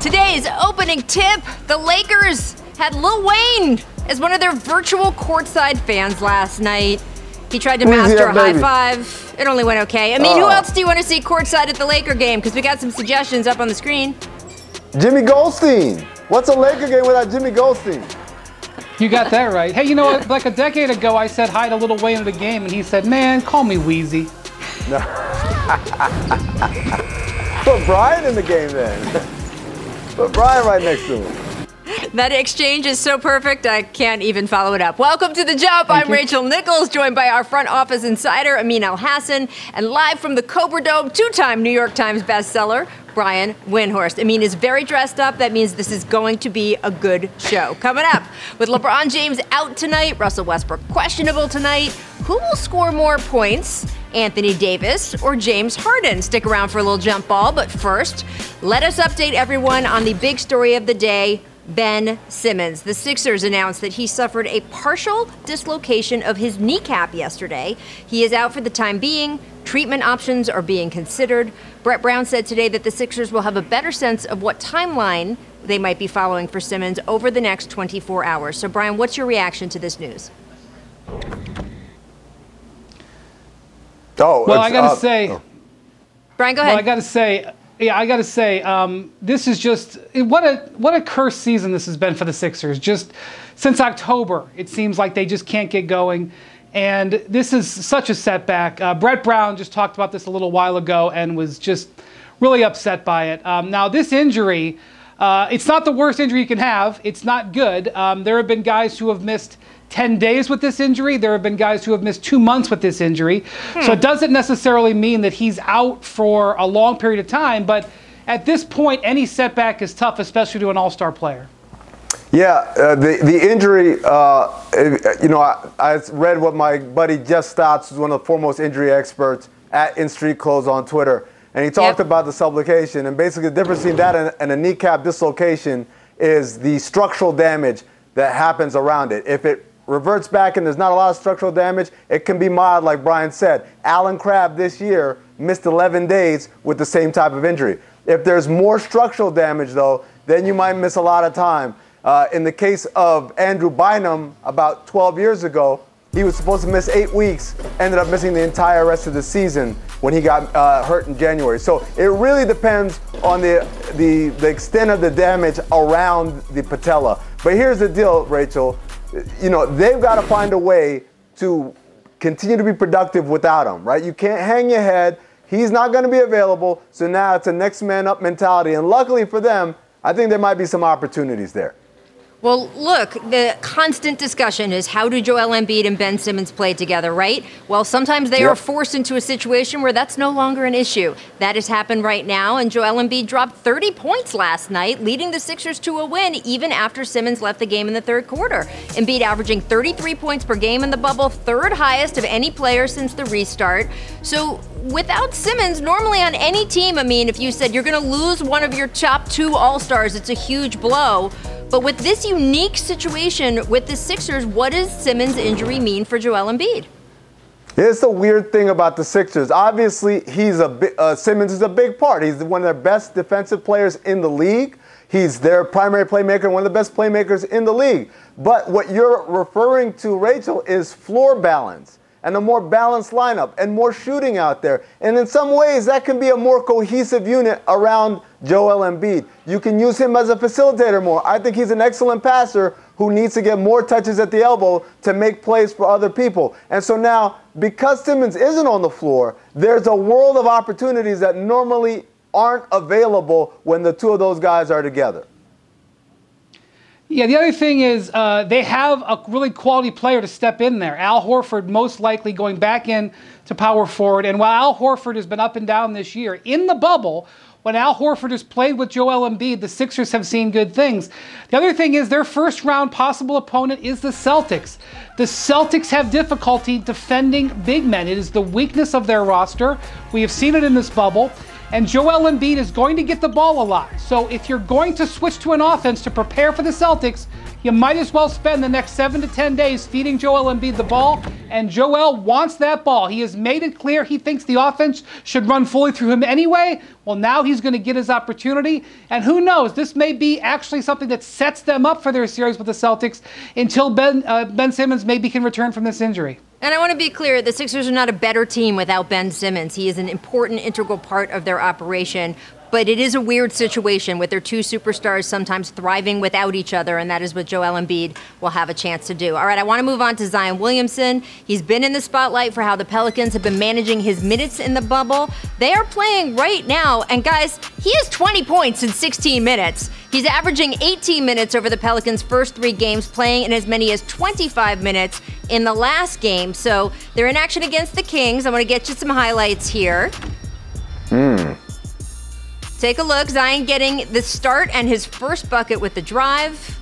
Today's opening tip, the Lakers had Lil Wayne as one of their virtual courtside fans last night. He tried to master a high five. It only went okay. I mean, who else do you want to see courtside at the Laker game? Because we got some suggestions up on the screen. Jimmy Goldstein. What's a Laker game without Jimmy Goldstein? You got that right. Hey, you know what? Like a decade ago, I said hi to Lil Wayne at a game, and he said, man, call me Wheezy. No. Put Brian in the game then. Put Brian right next to him. That exchange is so perfect, I can't even follow it up. Welcome to The Jump. I'm Rachel Nichols, joined by our front office insider, Amin Elhassan, and live from the Cobra Dome, two-time New York Times bestseller, Brian Windhorst. Amin is very dressed up. That means this is going to be a good show. Coming up, with LeBron James out tonight, Russell Westbrook questionable tonight, who will score more points, Anthony Davis or James Harden? Stick around for a little jump ball, but first, let us update everyone on the big story of the day, Ben Simmons. The Sixers announced that he suffered a partial dislocation of his kneecap yesterday. He is out for the time being. Treatment options are being considered. Brett Brown said today that the Sixers will have a better sense of what timeline they might be following for Simmons over the next 24 hours. So, Brian, what's your reaction to this news? I got to say, Brian, go ahead. Well, I got to say, this is just what a cursed season this has been for the Sixers. Just since October, it seems like they just can't get going, and this is such a setback. Brett Brown just talked about this a little while ago and was just really upset by it. Now, this injury, it's not the worst injury you can have. It's not good. There have been guys who have missed 10 days with this injury. There have been guys who have missed 2 months with this injury. So it doesn't necessarily mean that he's out for a long period of time, but at this point, any setback is tough, especially to an all-star player. Yeah, the injury, I read what my buddy Jeff Stotts, who's one of the foremost injury experts at In Street Clothes on Twitter, and he talked about the subluxation, and basically the difference between that and a kneecap dislocation is the structural damage that happens around it. If it reverts back and there's not a lot of structural damage, it can be mild, like Brian said. Alan Crabb this year missed 11 days with the same type of injury. If there's more structural damage, though, then you might miss a lot of time. In the case of Andrew Bynum, about 12 years ago, he was supposed to miss 8 weeks, ended up missing the entire rest of the season when he got hurt in January. So it really depends on the extent of the damage around the patella. But here's the deal, Rachel. They've got to find a way to continue to be productive without him, right? You can't hang your head. He's not going to be available. So now it's a next man up mentality. And luckily for them, I think there might be some opportunities there. Well, look, the constant discussion is how do Joel Embiid and Ben Simmons play together, right? Well, sometimes they are forced into a situation where that's no longer an issue. That has happened right now, and Joel Embiid dropped 30 points last night, leading the Sixers to a win even after Simmons left the game in the third quarter. Embiid averaging 33 points per game in the bubble, third highest of any player since the restart. So without Simmons, normally on any team, if you said you're going to lose one of your top 2 All-Stars, it's a huge blow. But with this unique situation with the Sixers, what does Simmons' injury mean for Joel Embiid? Here's the weird thing about the Sixers. Obviously, Simmons is a big part. He's one of their best defensive players in the league. He's their primary playmaker, one of the best playmakers in the league. But what you're referring to, Rachel, is floor balance and a more balanced lineup and more shooting out there. And in some ways, that can be a more cohesive unit around Joel Embiid. You can use him as a facilitator more. I think he's an excellent passer who needs to get more touches at the elbow to make plays for other people. And so now, because Simmons isn't on the floor, there's a world of opportunities that normally aren't available when the two of those guys are together. Yeah, the other thing is they have a really quality player to step in there. Al Horford most likely going back in to power forward. And while Al Horford has been up and down this year, in the bubble, when Al Horford has played with Joel Embiid, the Sixers have seen good things. The other thing is their first-round possible opponent is the Celtics. The Celtics have difficulty defending big men. It is the weakness of their roster. We have seen it in this bubble. And Joel Embiid is going to get the ball a lot. So if you're going to switch to an offense to prepare for the Celtics, you might as well spend the next 7 to 10 days feeding Joel Embiid the ball, and Joel wants that ball. He has made it clear he thinks the offense should run fully through him anyway. Well, now he's going to get his opportunity, and who knows, this may be actually something that sets them up for their series with the Celtics until Ben Simmons maybe can return from this injury. And I want to be clear, the Sixers are not a better team without Ben Simmons. He is an important, integral part of their operation. But it is a weird situation with their two superstars sometimes thriving without each other, and that is what Joel Embiid will have a chance to do. All right, I want to move on to Zion Williamson. He's been in the spotlight for how the Pelicans have been managing his minutes in the bubble. They are playing right now, and guys, he has 20 points in 16 minutes. He's averaging 18 minutes over the Pelicans' first 3 games, playing in as many as 25 minutes in the last game. So they're in action against the Kings. I want to get you some highlights here. Take a look. Zion getting the start and his first bucket with the drive.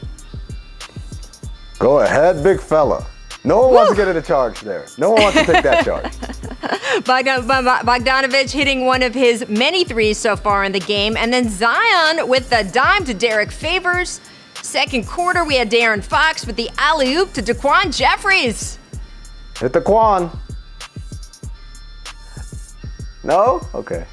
Go ahead, big fella. No one wants to get in a charge there. No one wants to take that charge. Bogdanovic hitting one of his many threes so far in the game. And then Zion with the dime to Derek Favors. Second quarter, we had De'Aaron Fox with the alley-oop to Daquan Jeffries. Hit the Quan. No? Okay.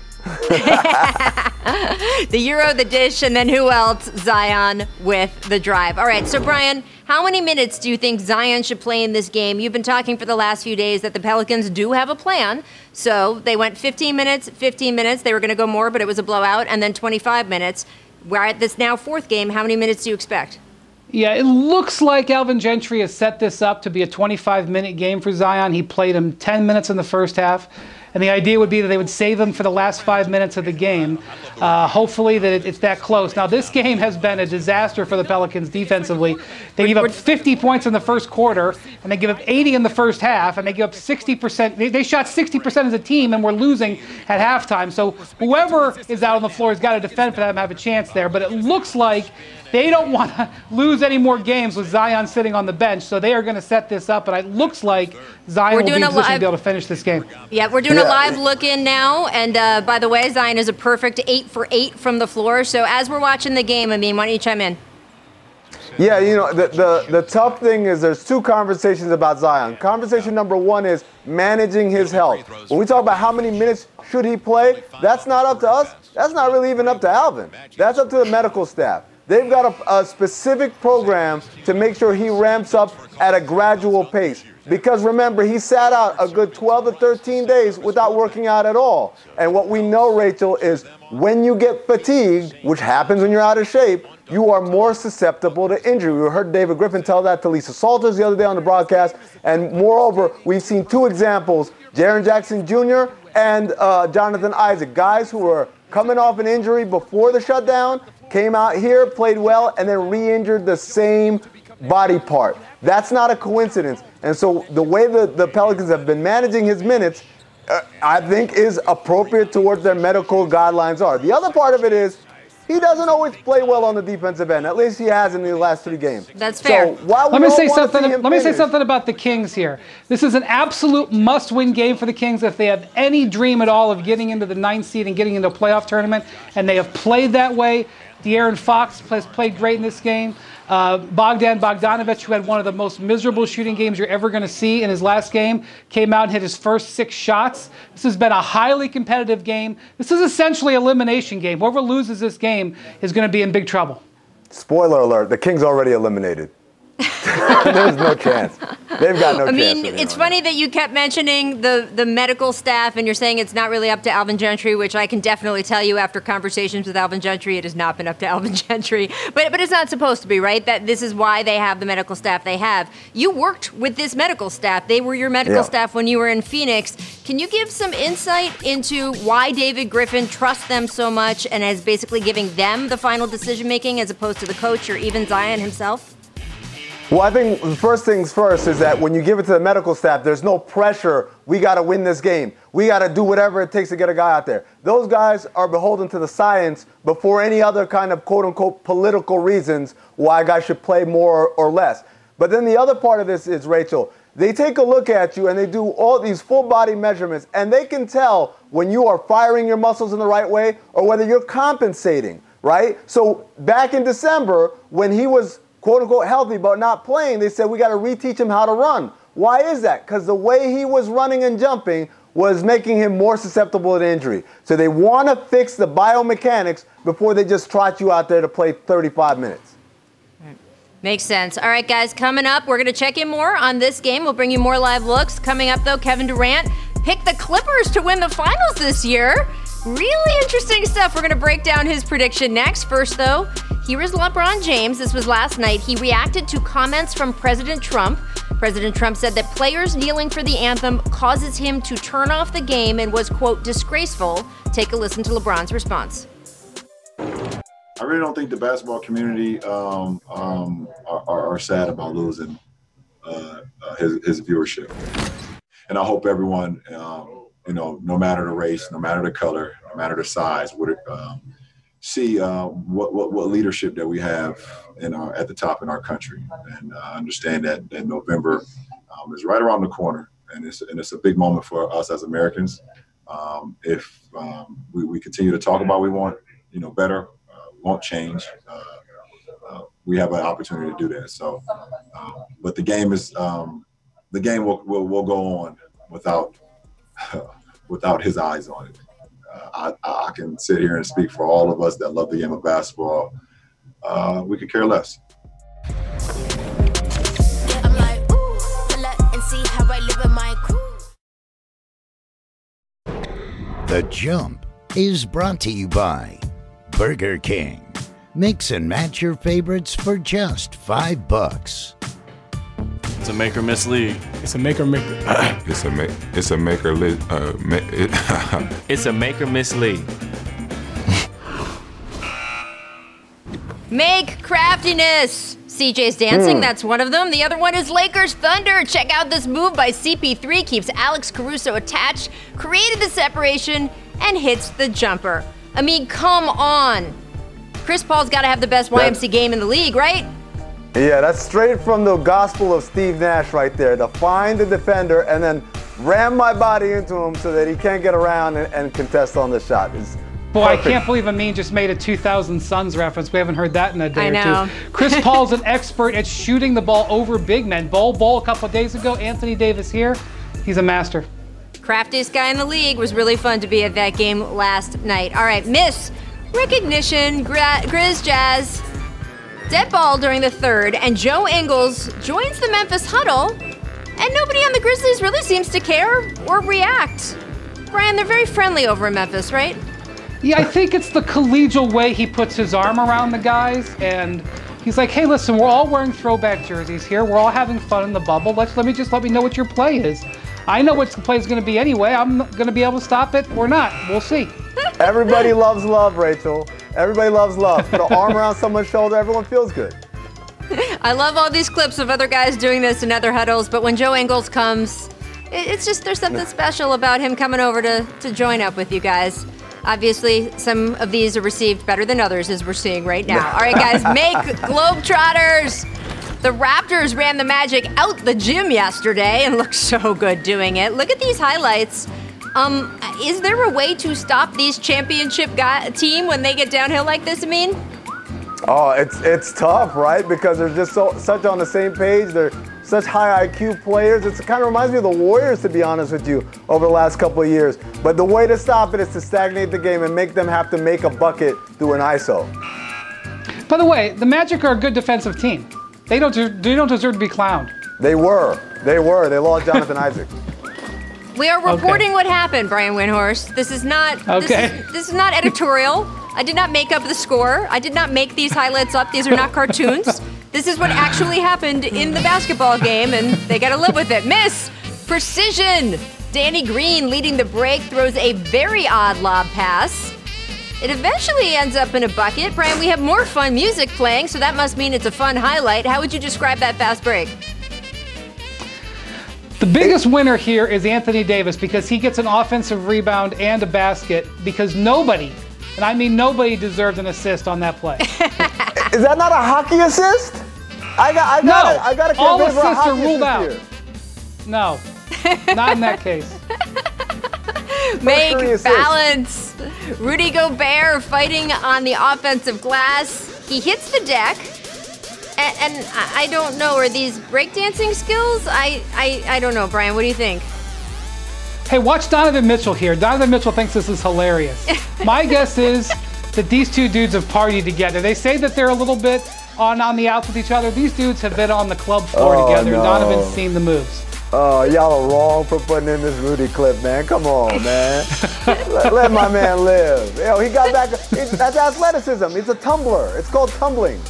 The Euro, the dish, and then who else? Zion with the drive. All right, so Brian, how many minutes do you think Zion should play in this game? You've been talking for the last few days that the Pelicans do have a plan. So they went 15 minutes, 15 minutes. They were going to go more, but it was a blowout, and then 25 minutes. We're at this now fourth game. How many minutes do you expect? Yeah, it looks like Alvin Gentry has set this up to be a 25-minute game for Zion. He played him 10 minutes in the first half. And the idea would be that they would save him for the last 5 minutes of the game. Hopefully that it's that close. Now, this game has been a disaster for the Pelicans defensively. They give up 50 points in the first quarter, and they give up 80 in the first half, and they give up 60%. They shot 60% as a team, and we're losing at halftime. So whoever is out on the floor has got to defend for them to have a chance there. But it looks like they don't want to lose any more games with Zion sitting on the bench, so they are going to set this up, and it looks like Zion will be in position to be able to finish this game. Yeah, we're doing a live look in now, and by the way, Zion is a perfect 8 for 8 from the floor. So as we're watching the game, I mean, why don't you chime in? Yeah, you know, the tough thing is there's 2 conversations about Zion. Conversation number 1 is managing his health. When we talk about how many minutes should he play, that's not up to us. That's not really even up to Alvin. That's up to the medical staff. They've got a specific program to make sure he ramps up at a gradual pace. Because remember, he sat out a good 12 to 13 days without working out at all. And what we know, Rachel, is when you get fatigued, which happens when you're out of shape, you are more susceptible to injury. We heard David Griffin tell that to Lisa Salters the other day on the broadcast. And moreover, we've seen 2 examples, Jaren Jackson Jr. and Jonathan Isaac, guys who were coming off an injury before the shutdown, came out here, played well, and then re-injured the same body part. That's not a coincidence. And so the way the Pelicans have been managing his minutes, I think is appropriate to what their medical guidelines are. The other part of it is he doesn't always play well on the defensive end. At least he has in the last 3 games. That's fair. So while Let me say something about the Kings here. This is an absolute must-win game for the Kings if they have any dream at all of getting into the 9th seed and getting into a playoff tournament, and they have played that way. De'Aaron Fox has played great in this game. Bogdanovic, who had one of the most miserable shooting games you're ever going to see in his last game, came out and hit his first 6 shots. This has been a highly competitive game. This is essentially an elimination game. Whoever loses this game is going to be in big trouble. Spoiler alert, the Kings already eliminated. There's no chance. They've got no chance. I mean, it's funny that you kept mentioning the medical staff, and you're saying it's not really up to Alvin Gentry, which I can definitely tell you after conversations with Alvin Gentry, it has not been up to Alvin Gentry. But it's not supposed to be, right? That this is why they have the medical staff they have. You worked with this medical staff. They were your medical staff when you were in Phoenix. Can you give some insight into why David Griffin trusts them so much and is basically giving them the final decision-making as opposed to the coach or even Zion himself? Well, I think the first things first is that when you give it to the medical staff, there's no pressure. We got to win this game. We got to do whatever it takes to get a guy out there. Those guys are beholden to the science before any other kind of quote-unquote political reasons why a guy should play more or less. But then the other part of this is, Rachel, they take a look at you and they do all these full-body measurements, and they can tell when you are firing your muscles in the right way or whether you're compensating, right? So back in December, when he was quote unquote healthy but not playing, they said we got to reteach him how to run. Why is that? Because the way he was running and jumping was making him more susceptible to injury. So they want to fix the biomechanics before they just trot you out there to play 35 minutes. Makes sense. All right, guys, coming up, we're going to check in more on this game. We'll bring you more live looks. Coming up, though, Kevin Durant picked the Clippers to win the finals this year. Really interesting stuff. We're going to break down his prediction next. First, though, here is LeBron James. This was last night. He reacted to comments from President Trump. President Trump said that players kneeling for the anthem causes him to turn off the game and was, quote, disgraceful. Take a listen to LeBron's response. I really don't think the basketball community are sad about losing his viewership. And I hope everyone, no matter the race, no matter the color, no matter the size, would see what leadership that we have at the top in our country, and understand that November is right around the corner, and it's a big moment for us as Americans. If we continue to talk about we want better, won't change. We have an opportunity to do that. So, but the game is the game will go on without his eyes on it. I can sit here and speak for all of us that love the game of basketball. We could care less. I'm like, ooh, and see how I live in my crew. The Jump is brought to you by Burger King. Mix and match your favorites for just $5. It's a make or miss league. It's a make or make. It's a make or It's a make or miss league. Make craftiness. CJ's dancing, that's one of them. The other one is Lakers Thunder. Check out this move by CP3. Keeps Alex Caruso attached, created the separation, and hits the jumper. I mean, come on. Chris Paul's got to have the best YMC game in the league, right? Yeah, that's straight from the gospel of Steve Nash right there. To find the defender and then ram my body into him so that he can't get around and contest on the shot. Boy, perfect. I can't believe Amin just made a 2000 Suns reference. We haven't heard that in a day or two. Chris Paul's an expert at shooting the ball over big men. Ball a couple of days ago. Anthony Davis here. He's a master. Craftiest guy in the league. Was really fun to be at that game last night. All right, miss recognition, Grizz Jazz. Dead ball during the third, and Joe Ingles joins the Memphis huddle, and nobody on the Grizzlies really seems to care or react. Brian, they're very friendly over in Memphis, right? Yeah, I think it's the collegial way he puts his arm around the guys, and he's like, hey, listen, we're all wearing throwback jerseys here. We're all having fun in the bubble. Let me know what your play is. I know what the play is going to be anyway. I'm going to be able to stop it or not. We'll see. Everybody loves love, Rachel. Everybody loves love. Put an arm around someone's shoulder, everyone feels good. I love all these clips of other guys doing this in other huddles, but when Joe Ingles comes, it's just there's something special about him coming over to join up with you guys. Obviously, some of these are received better than others, as we're seeing right now. All right, guys, make Globetrotters. The Raptors ran the Magic out the gym yesterday and looked so good doing it. Look at these highlights. Is there a way to stop these championship team when they get downhill like this, Amin? Oh, it's tough, right? Because they're just such on the same page. They're such high IQ players. It kind of reminds me of the Warriors, to be honest with you, over the last couple of years. But the way to stop it is to stagnate the game and make them have to make a bucket through an ISO. By the way, the Magic are a good defensive team. They don't deserve to be clowned. They were. They lost Jonathan Isaac. We are reporting what happened, Brian Windhorst. This is not this is not editorial. I did not make up the score. I did not make these highlights up. These are not cartoons. This is what actually happened in the basketball game, and they got to live with it. Miss precision. Danny Green leading the break throws a very odd lob pass. It eventually ends up in a bucket. Brian, we have more fun music playing, so that must mean it's a fun highlight. How would you describe that fast break? The biggest winner here is Anthony Davis because he gets an offensive rebound and a basket because nobody, and I mean nobody, deserved an assist on that play. Is that not a hockey assist? I got to all assists are ruled out. No, not in that case. Make balance. Rudy Gobert fighting on the offensive glass. He hits the deck. And I don't know, are these breakdancing skills? I don't know, Brian. What do you think? Hey, watch Donovan Mitchell here. Donovan Mitchell thinks this is hilarious. My guess is that these two dudes have partied together. They say that they're a little bit on the outs with each other. These dudes have been on the club floor together, and Donovan's seen the moves. Oh, y'all are wrong for putting in this Rudy clip, man. Come on, man. let my man live. Yo, he got back. That's athleticism. It's a tumbler. It's called tumbling.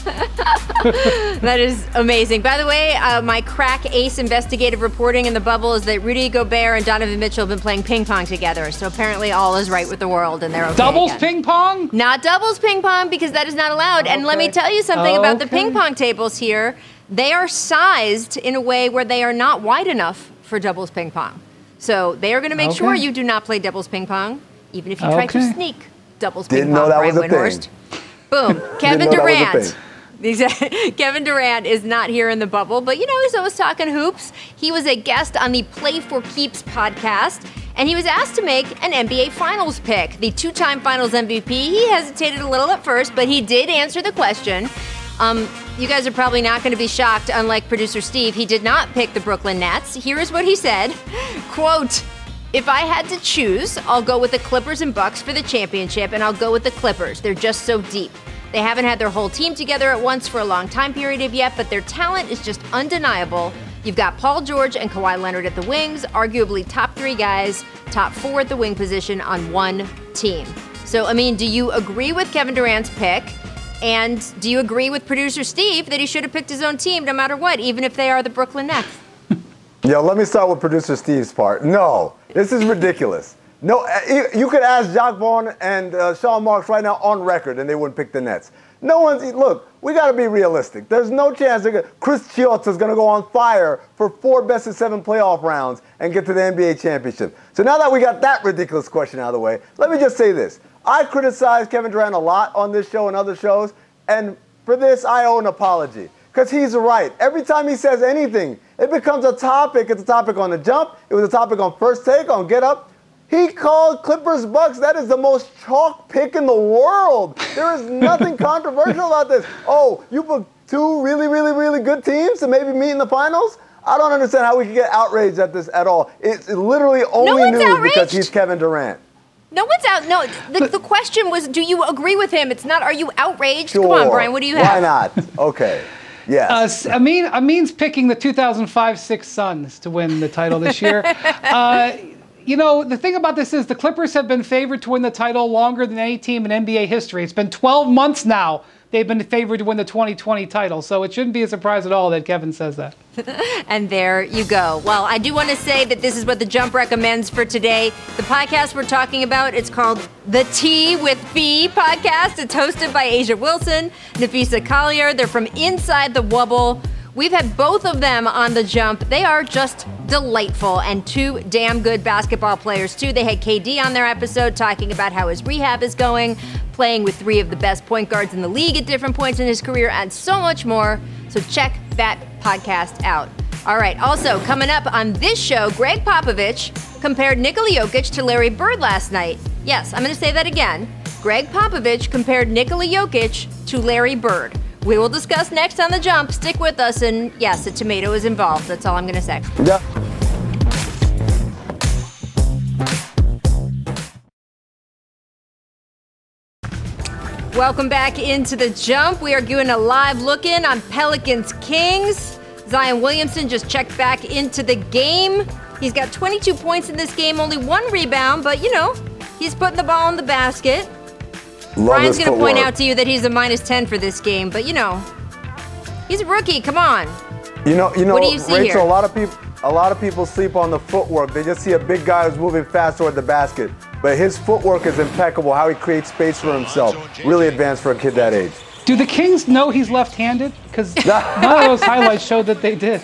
That is amazing. By the way, my crack ace investigative reporting in the bubble is that Rudy Gobert and Donovan Mitchell have been playing ping pong together. So apparently all is right with the world and they're okay. Doubles again. ping pong? Not doubles ping pong because that is not allowed. And let me tell you something about the ping pong tables here. They are sized in a way where they are not wide enough for doubles ping pong. So they are going to make sure you do not play doubles ping pong, even if you try to sneak doubles ping pong. Brian Windhorst. Boom. Kevin Durant. Kevin Durant is not here in the bubble, but he's always talking hoops. He was a guest on the Play for Keeps podcast, and he was asked to make an NBA Finals pick. The two-time Finals MVP, he hesitated a little at first, but he did answer the question. You guys are probably not going to be shocked, unlike producer Steve. He did not pick the Brooklyn Nets. Here is what he said, quote, "If I had to choose, I'll go with the Clippers and Bucks for the championship, and I'll go with the Clippers. They're just so deep. They haven't had their whole team together at once for a long time period yet, but their talent is just undeniable. You've got Paul George and Kawhi Leonard at the wings, arguably top 3 guys, top 4 at the wing position on one team." So, do you agree with Kevin Durant's pick? And do you agree with producer Steve that he should have picked his own team no matter what, even if they are the Brooklyn Nets? Yo, let me start with producer Steve's part. No, this is ridiculous. No, you could ask Jacques Vaughn and Sean Marks right now on record, and they wouldn't pick the Nets. Look, we got to be realistic. There's no chance Chris Chiozza is going to go on fire for 4 best-of-7 playoff rounds and get to the NBA championship. So now that we got that ridiculous question out of the way, let me just say this. I criticize Kevin Durant a lot on this show and other shows, and for this, I owe an apology. Because he's right. Every time he says anything, it becomes a topic. It's a topic on The Jump. It was a topic on First Take, on Get Up. He called Clippers Bucks. That is the most chalk pick in the world. There is nothing controversial about this. Oh, you put 2 really, really, really good teams to maybe meet in the finals? I don't understand how we can get outraged at this at all. It's literally only news because he's Kevin Durant. No one's out. No, the question was, do you agree with him? It's not, are you outraged? Sure. Come on, Brian, what do you have? Why not? Okay. Yes. Amin's picking the 2005-06 Suns to win the title this year. The thing about this is the Clippers have been favored to win the title longer than any team in NBA history. It's been 12 months now they've been favored to win the 2020 title. So it shouldn't be a surprise at all that Kevin says that. And there you go. Well, I do want to say that this is what The Jump recommends for today. The podcast we're talking about, it's called The Tea with Fee podcast. It's hosted by Asia Wilson, Nafisa Collier. They're from Inside the Wubble. We've had both of them on The Jump. They are just delightful and 2 damn good basketball players, too. They had KD on their episode talking about how his rehab is going, playing with 3 of the best point guards in the league at different points in his career, and so much more. So check that podcast out. All right, also coming up on this show, Greg Popovich compared Nikola Jokic to Larry Bird last night. Yes, I'm going to say that again. Greg Popovich compared Nikola Jokic to Larry Bird. We will discuss next on The Jump. Stick with us, and yes, a tomato is involved. That's all I'm going to say. Yeah. Welcome back into The Jump. We are doing a live look-in on Pelicans Kings. Zion Williamson just checked back into the game. He's got 22 points in this game, only 1 rebound, but he's putting the ball in the basket. Brian's going to point out to you that he's a -10 for this game, but he's a rookie. Come on. What do you see Rachel, here? a lot of people sleep on the footwork. They just see a big guy who's moving fast toward the basket, but his footwork is impeccable. How he creates space for himself, really advanced for a kid that age. Do the Kings know he's left-handed? Because none of those highlights showed that they did.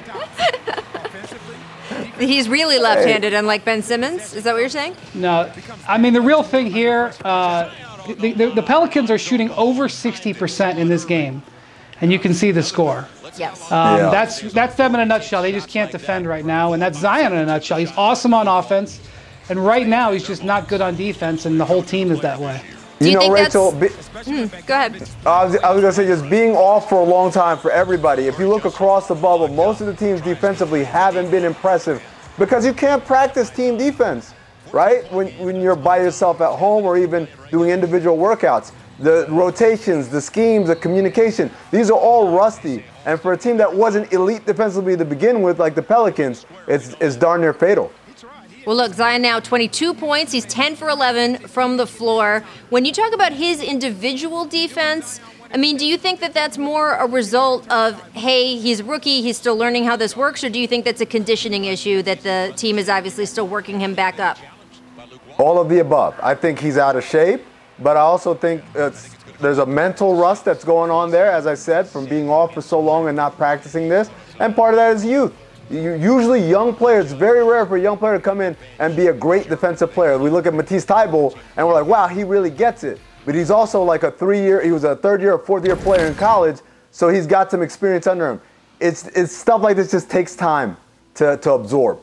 He's really left-handed, unlike Ben Simmons. Is that what you're saying? No, the real thing here. The Pelicans are shooting over 60% in this game, and you can see the score. Yes. That's them in a nutshell. They just can't defend right now, and that's Zion in a nutshell. He's awesome on offense, and right now he's just not good on defense, and the whole team is that way. Do you think Rachel, go ahead. I was going to say just being off for a long time for everybody. If you look across the bubble, most of the teams defensively haven't been impressive because you can't practice team defense, right? When you're by yourself at home or even doing individual workouts. The rotations, the schemes, the communication, these are all rusty. And for a team that wasn't elite defensively to begin with, like the Pelicans, it's darn near fatal. Well, look, Zion now 22 points. He's 10 for 11 from the floor. When you talk about his individual defense, I mean, do you think that that's more a result of, hey, he's a rookie, he's still learning how this works, or do you think that's a conditioning issue that the team is obviously still working him back up? All of the above. I think he's out of shape, but I also think there's a mental rust that's going on there, as I said, from being off for so long and not practicing this. And part of that is youth. Usually young players, it's very rare for a young player to come in and be a great defensive player. We look at Matisse Thybulle and we're like, wow, he really gets it. But he's also like he was a third year or fourth year player in college, so he's got some experience under him. It's stuff like this just takes time to absorb.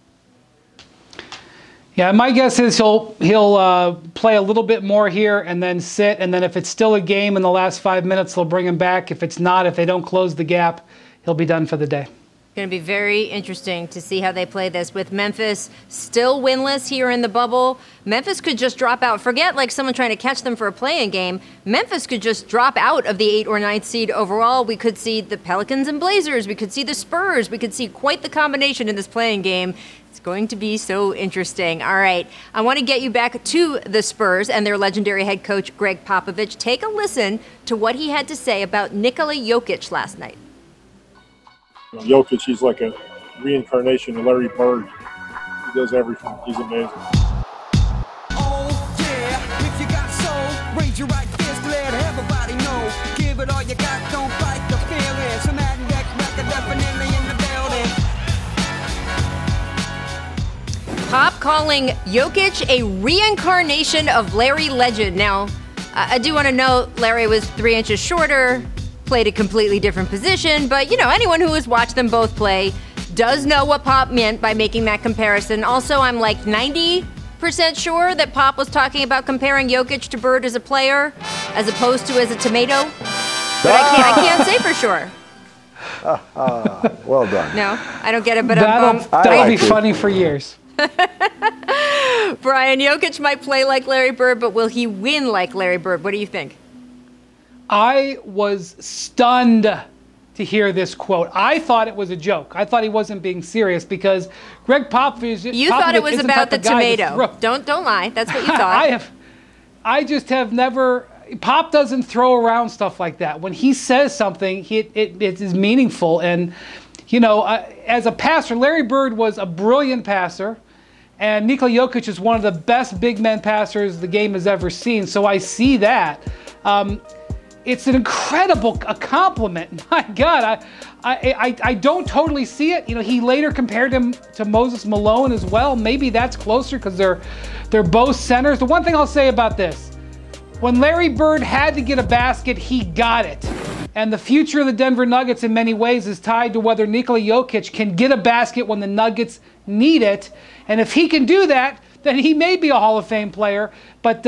Yeah, my guess is he'll play a little bit more here and then sit, and then if it's still a game in the last 5 minutes, they'll bring him back. If it's not, if they don't close the gap, he'll be done for the day. Going to be very interesting to see how they play this with Memphis still winless here in the bubble. Memphis could just drop out. Forget like someone trying to catch them for a play-in game. Memphis could just drop out of the 8th or 9th seed overall. We could see the Pelicans and Blazers. We could see the Spurs. We could see quite the combination in this play-in game. It's going to be so interesting. All right, I want to get you back to the Spurs and their legendary head coach, Greg Popovich. Take a listen to what he had to say about Nikola Jokic last night. Jokic, he's like a reincarnation of Larry Bird. He does everything. He's amazing. Oh, yeah. If you got soul, raise your right fist, let everybody know. Give it all you got, don't fight the feeling. So that next record definitely in the building. Pop calling Jokic a reincarnation of Larry Legend. Now, I do want to note Larry was 3 inches shorter, played a completely different position, but anyone who has watched them both play does know what Pop meant by making that comparison. Also, I'm like 90% sure that Pop was talking about comparing Jokic to Bird as a player as opposed to as a tomato, but I can't say for sure. Well done. No, I don't get it, but that'll be funny for years. Brian, Jokic might play like Larry Bird, but will he win like Larry Bird? What do you think? I was stunned to hear this quote. I thought it was a joke. I thought he wasn't being serious because Greg Popovich. You thought it was about the tomato. Don't lie. That's what you thought. I just have never. Pop doesn't throw around stuff like that. When he says something, it is meaningful. And as a passer, Larry Bird was a brilliant passer, and Nikola Jokic is one of the best big men passers the game has ever seen. So I see that. It's an incredible compliment. My God, I don't totally see it. He later compared him to Moses Malone as well. Maybe that's closer because they're both centers. The one thing I'll say about this, when Larry Bird had to get a basket, he got it. And the future of the Denver Nuggets in many ways is tied to whether Nikola Jokic can get a basket when the Nuggets need it. And if he can do that, then he may be a Hall of Fame player. But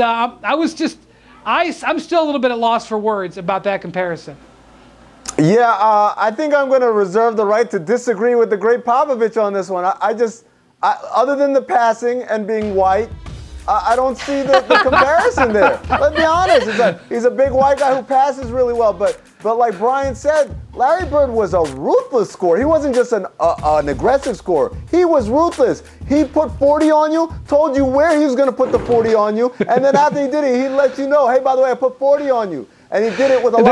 I'm still a little bit at loss for words about that comparison. Yeah, I think I'm going to reserve the right to disagree with the great Popovich on this one. Other than the passing and being white, I don't see the comparison there. Let's be honest. He's a big white guy who passes really well. But like Brian said, Larry Bird was a ruthless scorer. He wasn't just an aggressive scorer. He was ruthless. He put 40 on you, told you where he was going to put the 40 on you, and then after he did it, he'd let you know, hey, by the way, I put 40 on you. And he did it with a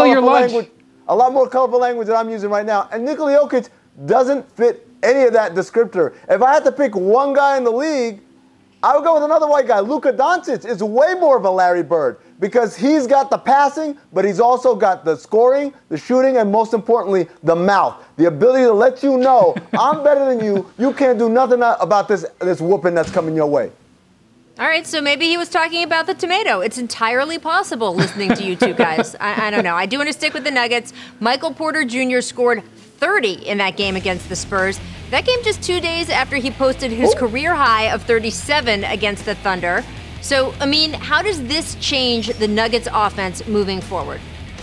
lot more colorful language than I'm using right now. And Nikola Jokic doesn't fit any of that descriptor. If I had to pick one guy in the league, I would go with another white guy. Luka Doncic is way more of a Larry Bird because he's got the passing, but he's also got the scoring, the shooting, and most importantly, the mouth. The ability to let you know, I'm better than you. You can't do nothing about this whooping that's coming your way. All right, so maybe he was talking about the tomato. It's entirely possible listening to you two guys. I don't know. I do want to stick with the Nuggets. Michael Porter Jr. scored 30 in that game against the Spurs. That came just 2 days after he posted his career high of 37 against the Thunder. So, Amin, how does this change the Nuggets offense moving forward?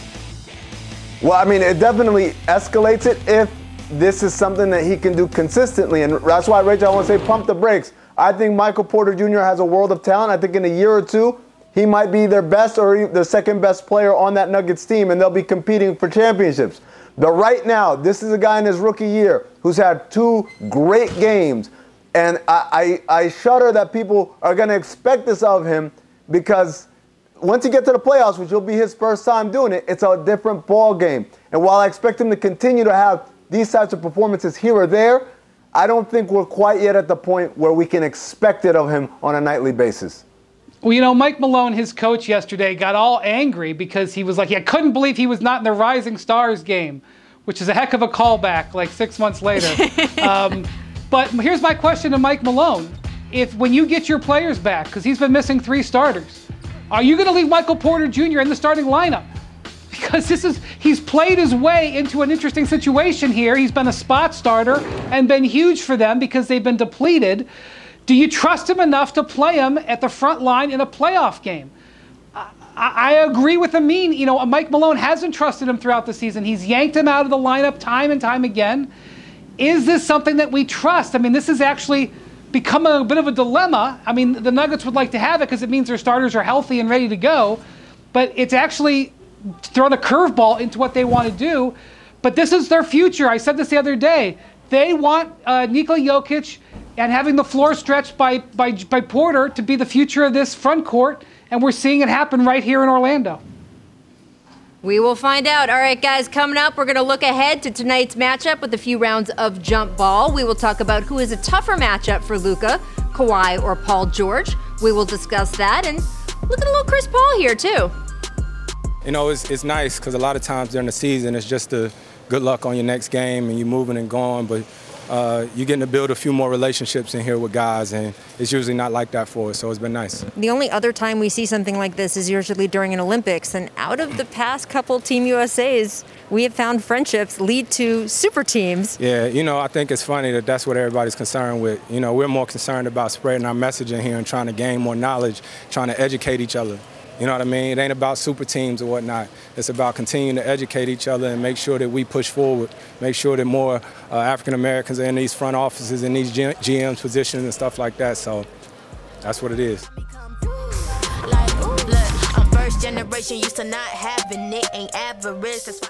Well, I mean, it definitely escalates it if this is something that he can do consistently. And that's why, Rachel, I want to say pump the brakes. I think Michael Porter Jr. has a world of talent. I think in a year or two, he might be their best or the second best player on that Nuggets team, and they'll be competing for championships. But right now, this is a guy in his rookie year who's had 2 great games. And I shudder that people are going to expect this of him, because once you get to the playoffs, which will be his first time doing it, it's a different ball game. And while I expect him to continue to have these types of performances here or there, I don't think we're quite yet at the point where we can expect it of him on a nightly basis. Well, you know, Mike Malone, his coach yesterday, got all angry because he was like, I couldn't believe he was not in the Rising Stars game, which is a heck of a callback like 6 months later. But here's my question to Mike Malone. When you get your players back, because he's been missing 3 starters, are you going to leave Michael Porter Jr. in the starting lineup? Because he's played his way into an interesting situation here. He's been a spot starter and been huge for them because they've been depleted. Do you trust him enough to play him at the front line in a playoff game? I agree with Amin. You know, Mike Malone hasn't trusted him throughout the season. He's yanked him out of the lineup time and time again. Is this something that we trust? I mean, this has actually become a bit of a dilemma. I mean, the Nuggets would like to have it because it means their starters are healthy and ready to go. But it's actually thrown a curveball into what they want to do. But this is their future. I said this the other day. They want Nikola Jokic and having the floor stretched by Porter to be the future of this front court. And we're seeing it happen right here in Orlando. We will find out. All right, guys, coming up, we're going to look ahead to tonight's matchup with a few rounds of jump ball. We will talk about who is a tougher matchup for Luka, Kawhi, or Paul George. We will discuss that. And look at a little Chris Paul here, too. You know, it's nice because a lot of times during the season, it's just a good luck on your next game and you're moving and going. But you're getting to build a few more relationships in here with guys, and it's usually not like that for us, so it's been nice. The only other time we see something like this is usually during an Olympics, and out of the past couple Team USAs, we have found friendships lead to super teams. Yeah, you know, I think it's funny that that's what everybody's concerned with. You know, we're more concerned about spreading our message in here and trying to gain more knowledge, trying to educate each other. You know what I mean? It ain't about super teams or whatnot. It's about continuing to educate each other and make sure that we push forward, make sure that more African Americans are in these front offices, in these GMs positions and stuff like that. So that's what it is. Look, I'm first generation, used to not having it, ain't average. That's why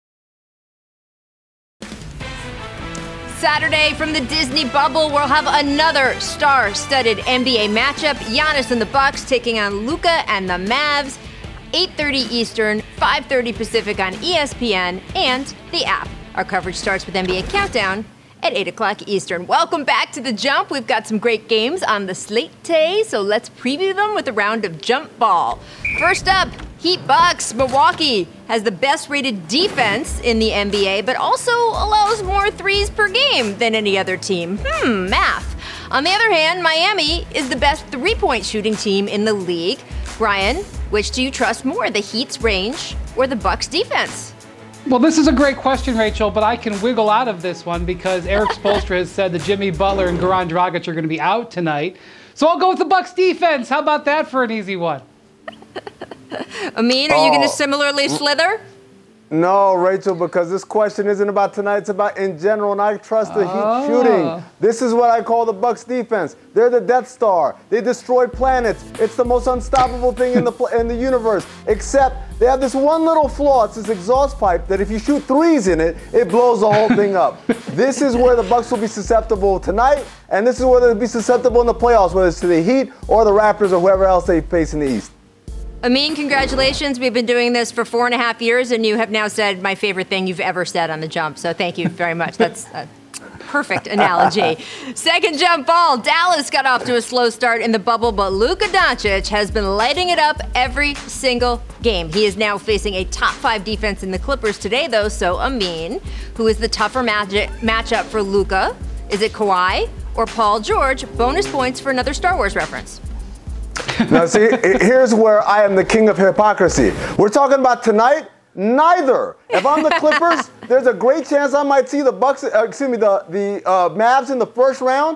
Saturday from the Disney bubble, we'll have another star-studded NBA matchup. Giannis and the Bucks taking on Luka and the Mavs. 8:30 Eastern, 5:30 Pacific on ESPN and the app. Our coverage starts with NBA Countdown at 8 o'clock Eastern. Welcome back to The Jump. We've got some great games on the slate today, so let's preview them with a round of jump ball. First up, Heat Bucks. Milwaukee has the best rated defense in the NBA, but also allows more threes per game than any other team. Math. On the other hand, Miami is the best three-point shooting team in the league. Brian, which do you trust more, the Heat's range or the Bucks defense? Well, this is a great question, Rachel, but I can wiggle out of this one because Eric Spoelstra has said that Jimmy Butler and Goran Dragic are going to be out tonight. So I'll go with the Bucks defense. How about that for an easy one? Amin, are you going to similarly slither? No, Rachel, because this question isn't about tonight. It's about in general, and I trust the Heat shooting. This is what I call the Bucks defense. They're the Death Star. They destroy planets. It's the most unstoppable thing in the universe. Except they have this one little flaw. It's this exhaust pipe that if you shoot threes in it, it blows the whole thing up. This is where the Bucks will be susceptible tonight, and this is where they'll be susceptible in the playoffs, whether it's to the Heat or the Raptors or whoever else they face in the East. Amin, congratulations. We've been doing this for 4.5 years, and you have now said my favorite thing you've ever said on The Jump. So thank you very much. That's a perfect analogy. Second jump ball. Dallas got off to a slow start in the bubble, but Luka Doncic has been lighting it up every single game. He is now facing a top 5 defense in the Clippers today, though. So Amin, who is the tougher matchup for Luka? Is it Kawhi or Paul George? Bonus points for another Star Wars reference. Now, see, here's where I am the king of hypocrisy. We're talking about tonight. Neither. If I'm the Clippers, there's a great chance I might see the Bucks. The Mavs in the first round.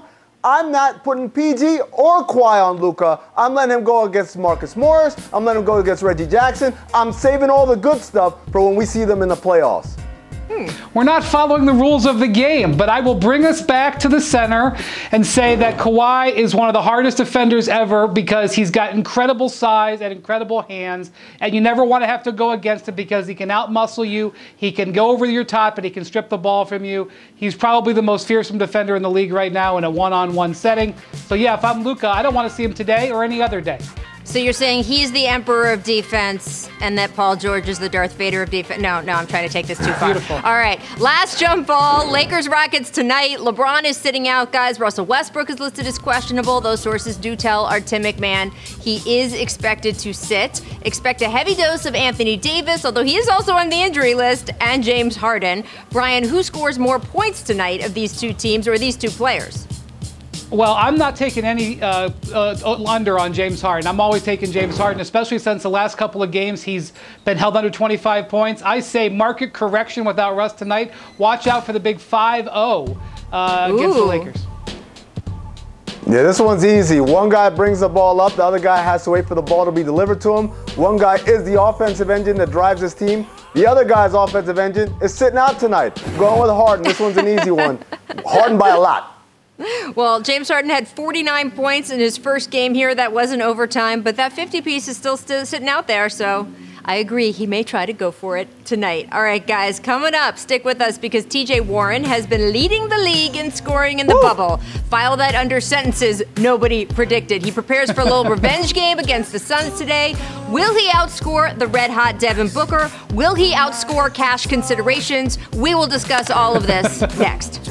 I'm not putting PG or Kawhi on Luka. I'm letting him go against Marcus Morris. I'm letting him go against Reggie Jackson. I'm saving all the good stuff for when we see them in the playoffs. We're not following the rules of the game, but I will bring us back to the center and say that Kawhi is one of the hardest defenders ever because he's got incredible size and incredible hands, and you never want to have to go against him because he can outmuscle you, he can go over your top, and he can strip the ball from you. He's probably the most fearsome defender in the league right now in a one-on-one setting. So yeah, if I'm Luka, I don't want to see him today or any other day. So you're saying he's the emperor of defense and that Paul George is the Darth Vader of defense? No, I'm trying to take this too far. Beautiful. All right, last jump ball. Lakers-Rockets tonight. LeBron is sitting out, guys. Russell Westbrook is listed as questionable. Those sources do tell our Tim McMahon he is expected to sit. Expect a heavy dose of Anthony Davis, although he is also on the injury list, and James Harden. Brian, who scores more points tonight of these two teams or these two players? Well, I'm not taking any under on James Harden. I'm always taking James Harden, especially since the last couple of games he's been held under 25 points. I say market correction without Russ tonight. Watch out for the big 5-0 against the Lakers. Yeah, this one's easy. One guy brings the ball up. The other guy has to wait for the ball to be delivered to him. One guy is the offensive engine that drives his team. The other guy's offensive engine is sitting out tonight. Going with Harden. This one's an easy one. Harden by a lot. Well, James Harden had 49 points in his first game here. That wasn't overtime, but that 50 piece is still sitting out there, so I agree. He may try to go for it tonight. All right, guys, coming up, stick with us because TJ Warren has been leading the league in scoring in the bubble. File that under sentences nobody predicted. He prepares for a little revenge game against the Suns today. Will he outscore the red-hot Devin Booker? Will he outscore cash considerations? We will discuss all of this next.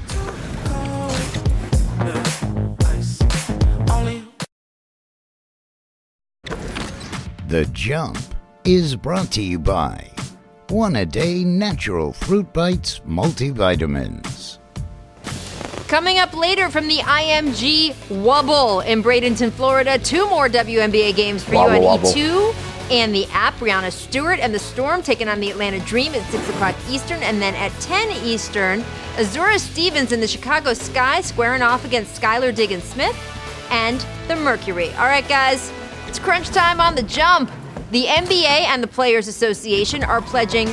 The Jump is brought to you by One A Day Natural Fruit Bites Multivitamins. Coming up later from the IMG Wubble in Bradenton, Florida, 2 more WNBA games for you on E2 and the app. Brianna Stewart and the Storm taking on the Atlanta Dream at 6 o'clock Eastern, and then at 10 Eastern, Azura Stevens in the Chicago Sky squaring off against Skylar Diggins-Smith and the Mercury. All right, guys. It's crunch time on The Jump. The NBA and the Players Association are pledging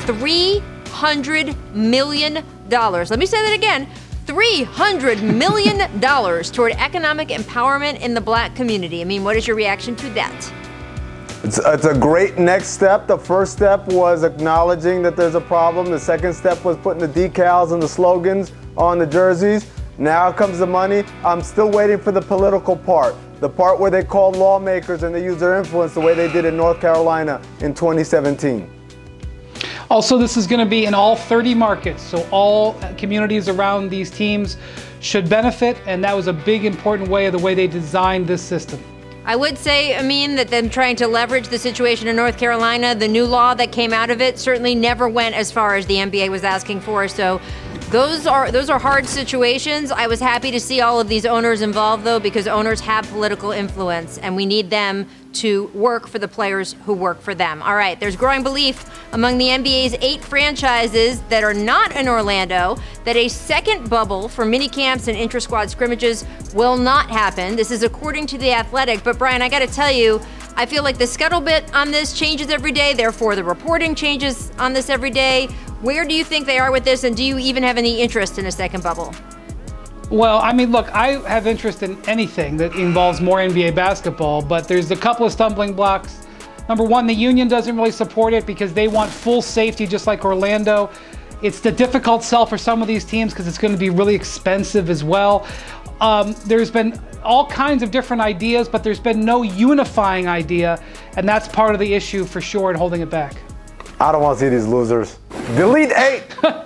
$300 million. Let me say that again. $300 million toward economic empowerment in the black community. I mean, what is your reaction to that? It's a great next step. The first step was acknowledging that there's a problem. The second step was putting the decals and the slogans on the jerseys. Now comes the money. I'm still waiting for the political part. The part where they call lawmakers and they use their influence the way they did in North Carolina in 2017. Also, this is going to be in all 30 markets, so all communities around these teams should benefit, and that was a big, important way of the way they designed this system. I would say, Amin, that them trying to leverage the situation in North Carolina, the new law that came out of it certainly never went as far as the NBA was asking for, so those are hard situations. I was happy to see all of these owners involved, though, because owners have political influence, and we need them to work for the players who work for them. All right, there's growing belief among the NBA's 8 franchises that are not in Orlando that a second bubble for minicamps and intra-squad scrimmages will not happen. This is according to The Athletic. But, Brian, I got to tell you, I feel like the scuttlebutt on this changes every day. Therefore, the reporting changes on this every day. Where do you think they are with this, and do you even have any interest in a second bubble? Well, I mean, look, I have interest in anything that involves more NBA basketball, but there's a couple of stumbling blocks. Number one, the union doesn't really support it because they want full safety just like Orlando. It's the difficult sell for some of these teams because it's going to be really expensive as well. There's been all kinds of different ideas, but there's been no unifying idea, and that's part of the issue for sure in holding it back. I don't want to see these losers. Delete 8!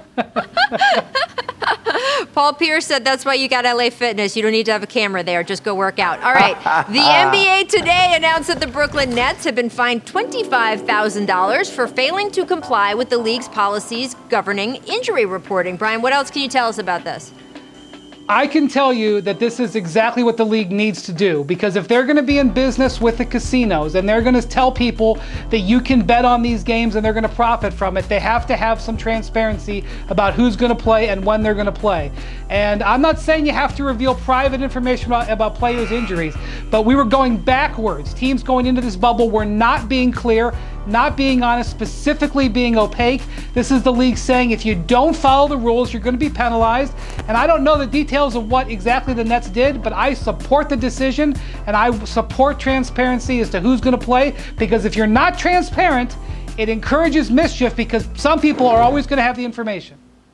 Paul Pierce said that's why you got LA Fitness. You don't need to have a camera there. Just go work out. All right. The NBA today announced that the Brooklyn Nets have been fined $25,000 for failing to comply with the league's policies governing injury reporting. Brian, what else can you tell us about this? I can tell you that this is exactly what the league needs to do, because if they're going to be in business with the casinos and they're going to tell people that you can bet on these games and they're going to profit from it, they have to have some transparency about who's going to play and when they're going to play. And I'm not saying you have to reveal private information about players' injuries, but we were going backwards. Teams going into this bubble were not being clear, not being honest, specifically being opaque. This is the league saying if you don't follow the rules, you're going to be penalized. And I don't know the details of what exactly the Nets did, but I support the decision and I support transparency as to who's going to play, because if you're not transparent, it encourages mischief, because some people are always going to have the information.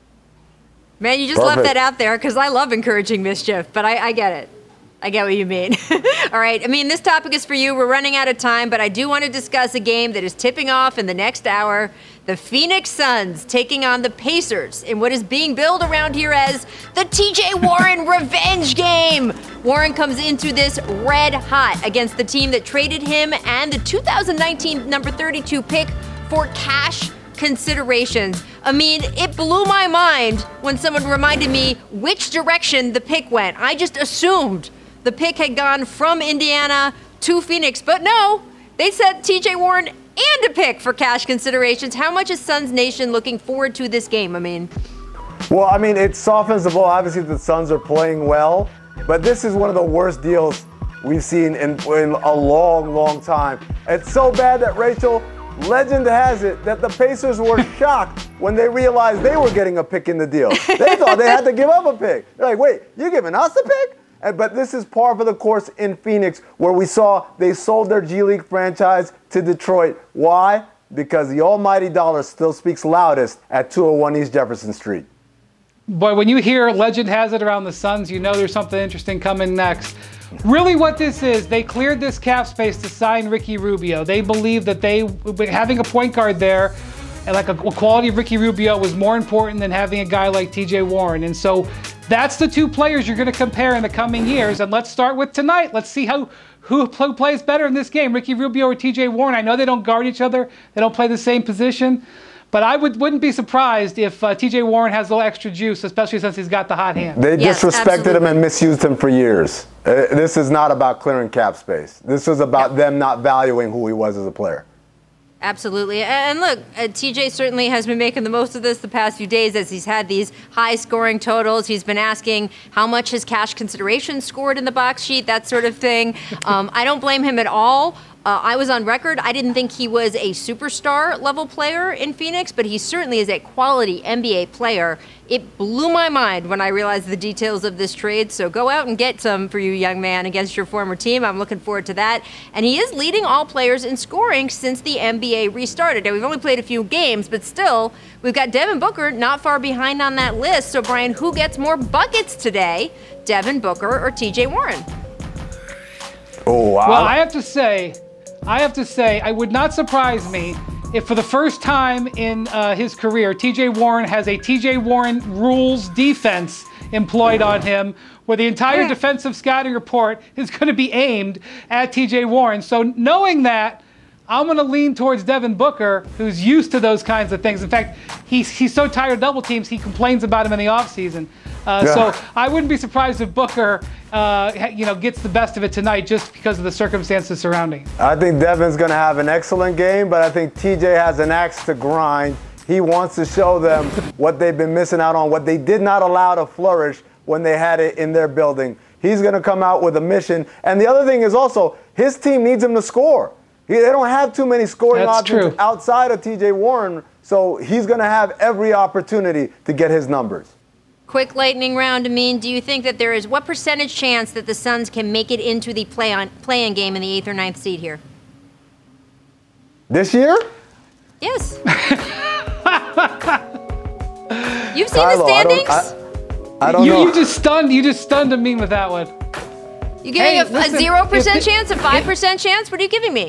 Man, you just left that out there because I love encouraging mischief, but I get it. I get what you mean. All right. I mean, this topic is for you. We're running out of time, but I do want to discuss a game that is tipping off in the next hour. The Phoenix Suns taking on the Pacers in what is being billed around here as the TJ Warren revenge game. Warren comes into this red hot against the team that traded him and the 2019 number 32 pick for cash considerations. I mean, it blew my mind when someone reminded me which direction the pick went. I just assumed the pick had gone from Indiana to Phoenix, but no, they said TJ Warren and a pick for cash considerations. How much is Suns Nation looking forward to this game? I mean, well, I mean, it softens the blow. Obviously, the Suns are playing well, but this is one of the worst deals we've seen in a long, long time. It's so bad that, Rachel, legend has it that the Pacers were shocked when they realized they were getting a pick in the deal. They thought they had to give up a pick. They're like, wait, you're giving us a pick? But this is par for the course in Phoenix, where we saw they sold their G League franchise to Detroit. Why? Because the almighty dollar still speaks loudest at 201 East Jefferson Street. Boy, when you hear legend has it around the Suns, you know there's something interesting coming next. Really what this is, they cleared this cap space to sign Ricky Rubio. They believe that having a point guard there and like a quality of Ricky Rubio was more important than having a guy like TJ Warren. And so that's the two players you're going to compare in the coming years. And let's start with tonight. Let's see who plays better in this game, Ricky Rubio or TJ Warren. I know they don't guard each other. They don't play the same position. But I wouldn't be surprised if TJ Warren has a little extra juice, especially since he's got the hot hand. They disrespected him and misused him for years. This is not about clearing cap space. This is about them not valuing who he was as a player. Absolutely. And look, TJ certainly has been making the most of this the past few days as he's had these high scoring totals. He's been asking how much his cash consideration scored in the box sheet, that sort of thing. I don't blame him at all. I was on record. I didn't think he was a superstar level player in Phoenix, but he certainly is a quality NBA player. It blew my mind when I realized the details of this trade. So go out and get some for you, young man, against your former team. I'm looking forward to that. And he is leading all players in scoring since the NBA restarted. Now, we've only played a few games, but still, we've got Devin Booker not far behind on that list. So, Brian, who gets more buckets today, Devin Booker or TJ Warren? Oh, wow. Well, I have to say, it would not surprise me if for the first time in his career, TJ Warren has a TJ Warren rules defense employed on him, where the entire defensive scouting report is going to be aimed at TJ Warren. So knowing that, I'm going to lean towards Devin Booker, who's used to those kinds of things. In fact, he's so tired of double teams, he complains about him in the offseason. So I wouldn't be surprised if Booker, gets the best of it tonight just because of the circumstances surrounding him. I think Devin's going to have an excellent game, but I think TJ has an axe to grind. He wants to show them what they've been missing out on, what they did not allow to flourish when they had it in their building. He's going to come out with a mission. And the other thing is also, his team needs him to score. They don't have too many scoring options outside of TJ Warren, so he's going to have every opportunity to get his numbers. Quick lightning round, Amin. Do you think that there is what percentage chance that the Suns can make it into the play-in game in the 8th or 9th seed here? This year? Yes. You've seen the standings? I don't know. You just stunned Amin with that one. You giving a 0% chance, a 5% chance? What are you giving me?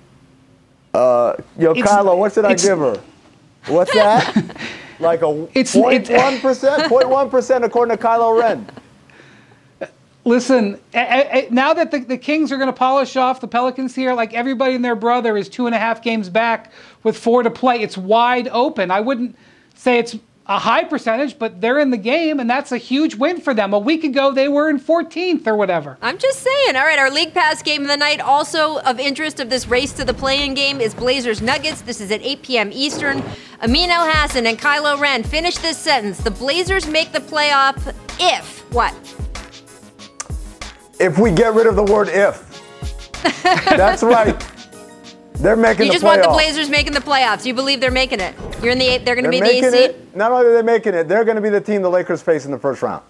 Kylo, what should I give her? What's that? Like a 0.1%? 0.1% according to Kylo Ren. Listen, now that the Kings are going to polish off the Pelicans here, like everybody and their brother is 2.5 games back with 4 to play. It's wide open. I wouldn't say it's a high percentage, but they're in the game, and that's a huge win for them. A week ago, they were in 14th or whatever. I'm just saying. All right, our League Pass game of the night, also of interest of this race to the play-in game, is Blazers Nuggets. This is at 8 p.m. Eastern. Amin Elhassan and Kylo Ren finish this sentence. The Blazers make the playoff if what? If we get rid of the word if. That's right. They're making the playoffs. You just want the Blazers making the playoffs. You believe they're making it. You're in the. They're going to be in the 8th seed. Not only are they making it, they're going to be the team the Lakers face in the first round.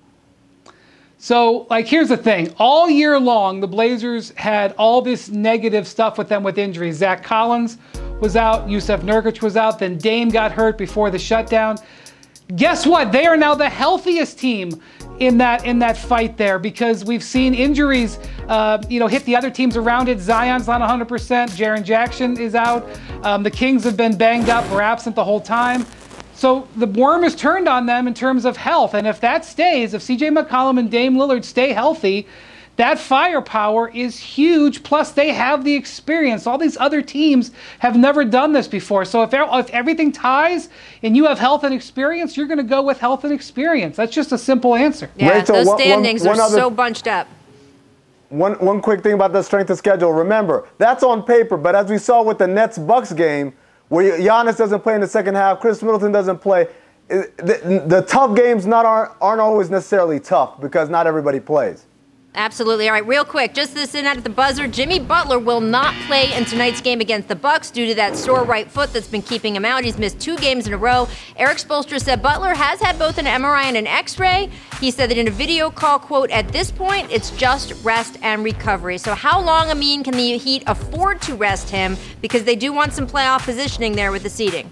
So, here's the thing. All year long, the Blazers had all this negative stuff with them with injuries. Zach Collins was out. Yusuf Nurkic was out. Then Dame got hurt before the shutdown. Guess what? They are now the healthiest team in that fight there, because we've seen injuries hit the other teams around it. Zion's not 100%. Jaren Jackson is out. The Kings have been banged up or absent the whole time. So the worm is turned on them in terms of health. And if that stays, if CJ McCollum and Dame Lillard stay healthy, that firepower is huge. Plus, they have the experience. All these other teams have never done this before. So if everything ties and you have health and experience, you're going to go with health and experience. That's just a simple answer. Yeah, Rachel, those standings are so bunched up. One quick thing about the strength of schedule. Remember, that's on paper. But as we saw with the Nets-Bucks game, where Giannis doesn't play in the second half, Chris Middleton doesn't play, the tough games aren't always necessarily tough because not everybody plays. Absolutely. All right, real quick, just this in at the buzzer. Jimmy Butler will not play in tonight's game against the Bucks due to that sore right foot that's been keeping him out. He's missed 2 games in a row. Eric Spoelstra said Butler has had both an MRI and an X-ray. He said that in a video call, quote, at this point, it's just rest and recovery. So how long, Amin, can the Heat afford to rest him? Because they do want some playoff positioning there with the seeding.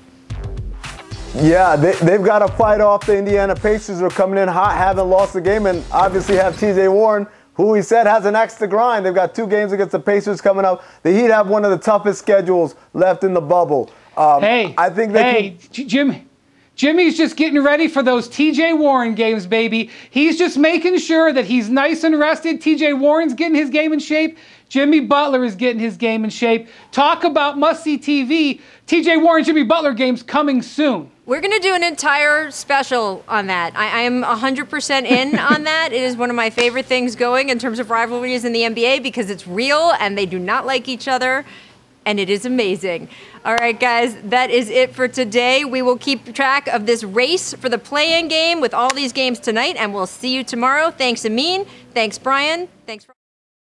Yeah, they've got to fight off the Indiana Pacers who are coming in hot, haven't lost the game, and obviously have TJ Warren, who he said has an axe to grind. They've got 2 games against the Pacers coming up. The Heat have one of the toughest schedules left in the bubble. I think Jimmy's just getting ready for those TJ Warren games, baby. He's just making sure that he's nice and rested. TJ Warren's getting his game in shape. Jimmy Butler is getting his game in shape. Talk about must-see TV. TJ Warren, Jimmy Butler games coming soon. We're going to do an entire special on that. I am 100% in on that. It is one of my favorite things going in terms of rivalries in the NBA because it's real and they do not like each other. And it is amazing. All right, guys, that is it for today. We will keep track of this race for the play-in game with all these games tonight, and we'll see you tomorrow. Thanks, Amin. Thanks, Brian. Thanks for